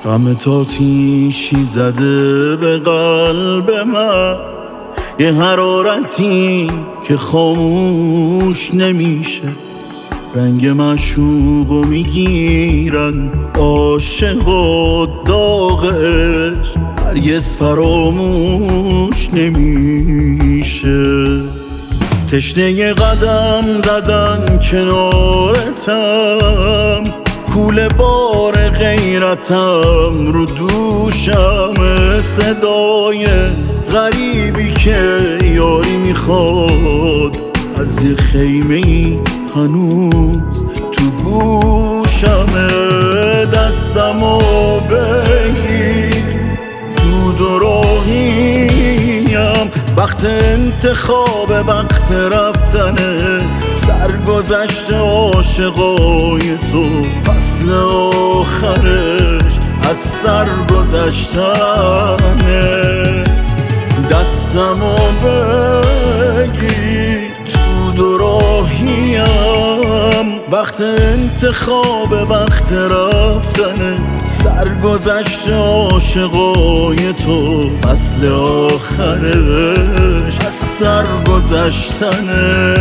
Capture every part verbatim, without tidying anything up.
غم تاتیشی زده به قلب من، یه حرارتی که خاموش نمیشه. رنگ معشوقو میگیرن عاشق و داغ عشق، هرگز فراموش نمیشه. تشنه قدم زدن کنارتم، کوله بار غیرتم رو دوشم، صدای غریبی که یاری میخواد از یه خیمه ای هنوز تو گوشمه. دستمو بگیر دود و راهیم، وقت انتخاب وقت رفتنه، سرگذشت عاشقای تو فصل آخرش از سر گذشتنه. دستمو بگیر تو دو راهیم، وقت انتخاب وقت رفتنه، سرگذشت عاشقای تو فصل آخرش از سر گذشتنه.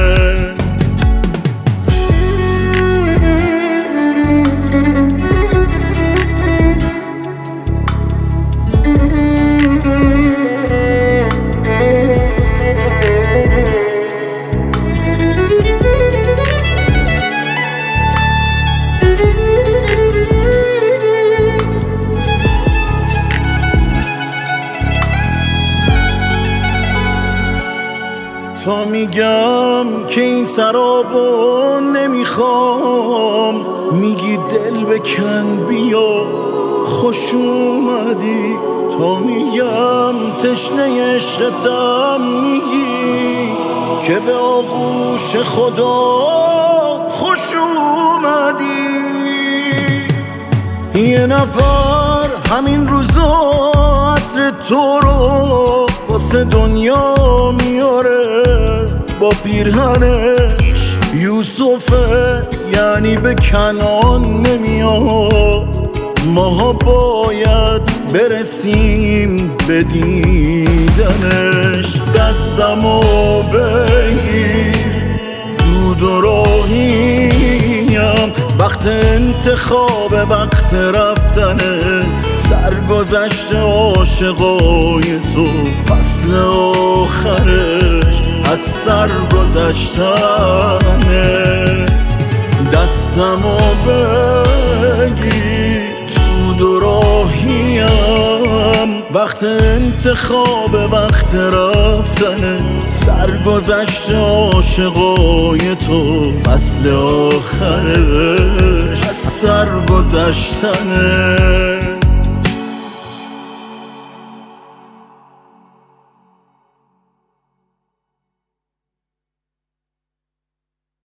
تا میگم که این سرابو نمیخوام، میگی دل بکن بیا خوش اومدی. تا میگم تشنه عشقتم، میگی که به آغوش خدا خوش اومدی. یه نفر همین روزا عطر تو رو واسه دنیا میاره با پیرهنش. یوسفه یعنی به کنعان نمیاد، ماها باید برسیم به دیدنش. دستمو بگیر دود و راهیم، وقت انتخاب وقت رفتنه، سرگذشت عاشقای تو فصل آخرش از سر گذشتنه. دستمو بگیر تو دو راهیم، وقت انتخاب وقت رفتنه، سرگذشت عاشقای تو فصل آخرش از سر گذشتنه.